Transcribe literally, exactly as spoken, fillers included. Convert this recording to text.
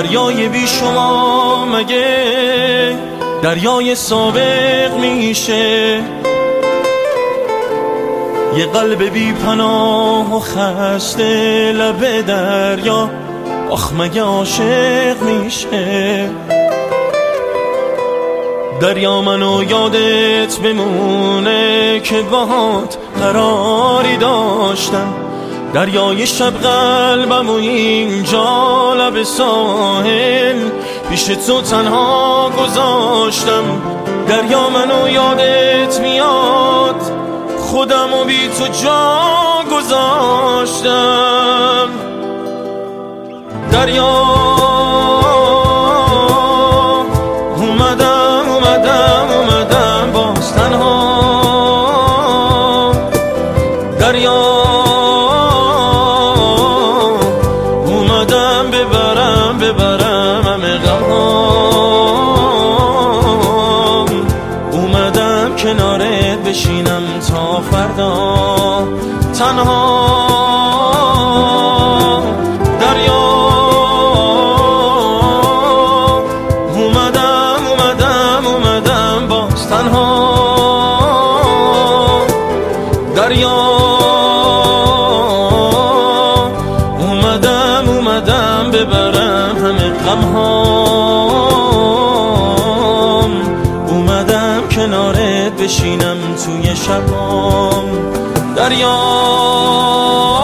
دریای بی شما مگه دریای سابق میشه؟ یه قلب بی پناه و خسته لب دریا آخ مگه عاشق میشه؟ دریا منو یادت بمونه که باهات قراری داشتم، دریای شب قلبم و اینجا لب ساحل پیش تو تنها گذاشتم. دریا منو یادت میاد خودم و بی تو جا گذاشتم. دریا اومدم اومدم اومدم باز تنها. دریا اومدم ببرم ببرم همه غمهام، اومدم کنارت بشینم تا فردا تنها. دریا اومدم اومدم اومدم باز تنها. دریا اومدم اومدم ببرم همه غمهام، اومدم کنارت بشینم توی شبام. دریا